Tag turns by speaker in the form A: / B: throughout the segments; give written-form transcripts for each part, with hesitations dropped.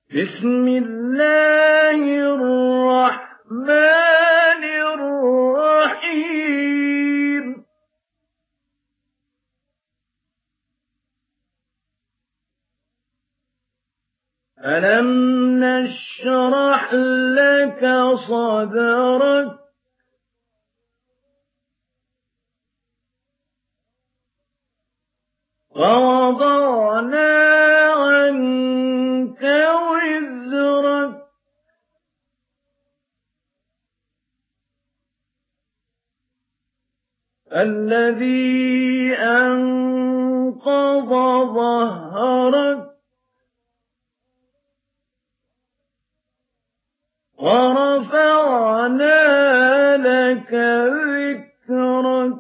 A: بسم الله الرحمن الرحيم ألم نشرح لك صدرك ووضعنا عنك وزرك الذي أنقض ظهرك ورفعنا لك ذكرك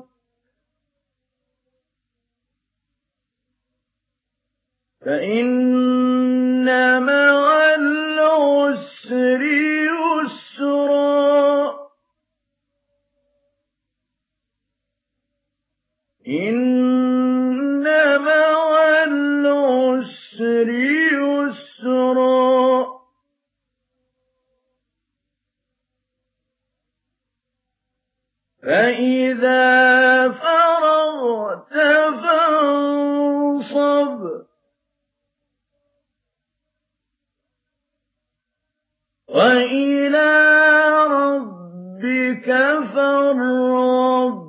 A: فإن مع العسر يسرا إن مع العسر يسرا فإذا فرغت فانصب وإلى ربك فارغب